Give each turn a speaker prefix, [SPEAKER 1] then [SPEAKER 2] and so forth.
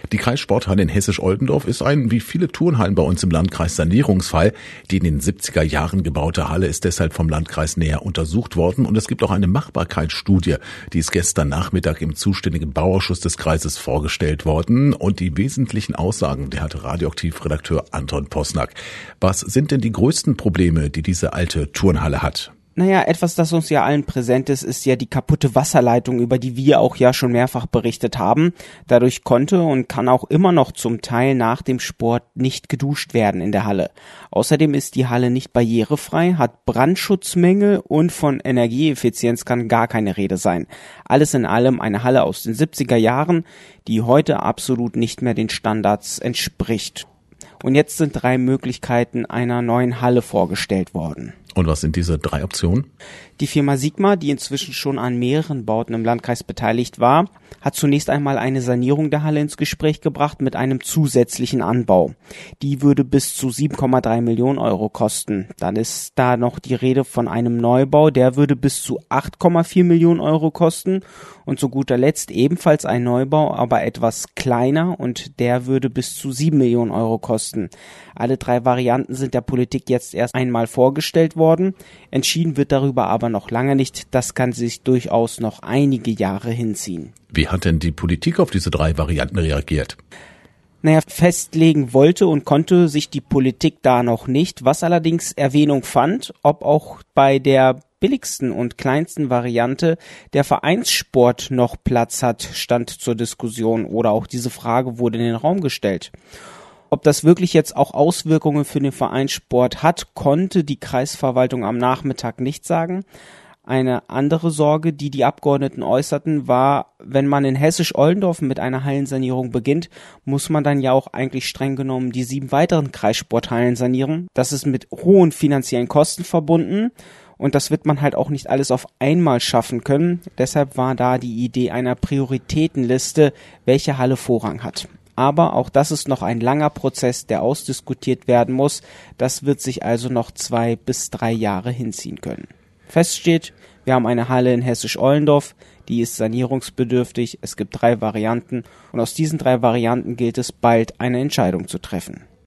[SPEAKER 1] Die Kreissporthalle in Hessisch-Oldendorf ist ein, wie viele Turnhallen bei uns im Landkreis, Sanierungsfall. Die in den 70er Jahren gebaute Halle ist deshalb vom Landkreis näher untersucht worden und es gibt auch eine Machbarkeitsstudie, die ist gestern Nachmittag im zuständigen Bauausschuss des Kreises vorgestellt worden und die wesentlichen Aussagen, die hatte Radioaktiv-Redakteur Anton Posnack. Was sind denn die größten Probleme, die diese alte Turnhalle hat?
[SPEAKER 2] Naja, etwas, das uns ja allen präsent ist, ist ja die kaputte Wasserleitung, über die wir auch ja schon mehrfach berichtet haben. Dadurch konnte und kann auch immer noch zum Teil nach dem Sport nicht geduscht werden in der Halle. Außerdem ist die Halle nicht barrierefrei, hat Brandschutzmängel und von Energieeffizienz kann gar keine Rede sein. Alles in allem eine Halle aus den 70er Jahren, die heute absolut nicht mehr den Standards entspricht. Und jetzt sind 3 Möglichkeiten einer neuen Halle vorgestellt worden.
[SPEAKER 1] Und was sind diese 3 Optionen?
[SPEAKER 2] Die Firma Sigma, die inzwischen schon an mehreren Bauten im Landkreis beteiligt war, hat zunächst einmal eine Sanierung der Halle ins Gespräch gebracht mit einem zusätzlichen Anbau. Die würde bis zu 7,3 Millionen Euro kosten. Dann ist da noch die Rede von einem Neubau, der würde bis zu 8,4 Millionen Euro kosten. Und zu guter Letzt ebenfalls ein Neubau, aber etwas kleiner und der würde bis zu 7 Millionen Euro kosten. Alle 3 Varianten sind der Politik jetzt erst einmal vorgestellt worden. Entschieden wird darüber aber noch lange nicht. Das kann sich durchaus noch einige Jahre hinziehen.
[SPEAKER 1] Wie hat denn die Politik auf diese 3 Varianten reagiert?
[SPEAKER 2] Naja, festlegen wollte und konnte sich die Politik da noch nicht, was allerdings Erwähnung fand, ob auch bei der billigsten und kleinsten Variante der Vereinssport noch Platz hat, stand zur Diskussion oder auch diese Frage wurde in den Raum gestellt. Ob das wirklich jetzt auch Auswirkungen für den Vereinssport hat, konnte die Kreisverwaltung am Nachmittag nicht sagen. Eine andere Sorge, die die Abgeordneten äußerten, war, wenn man in Hessisch-Oldendorf mit einer Hallensanierung beginnt, muss man dann ja auch eigentlich streng genommen die 7 weiteren Kreissporthallen sanieren. Das ist mit hohen finanziellen Kosten verbunden und das wird man halt auch nicht alles auf einmal schaffen können. Deshalb war da die Idee einer Prioritätenliste, welche Halle Vorrang hat. Aber auch das ist noch ein langer Prozess, der ausdiskutiert werden muss. Das wird sich also noch 2 bis 3 Jahre hinziehen können. Fest steht, wir haben eine Halle in Hessisch-Oldendorf, die ist sanierungsbedürftig. Es gibt 3 Varianten und aus diesen 3 Varianten gilt es bald, eine Entscheidung zu treffen.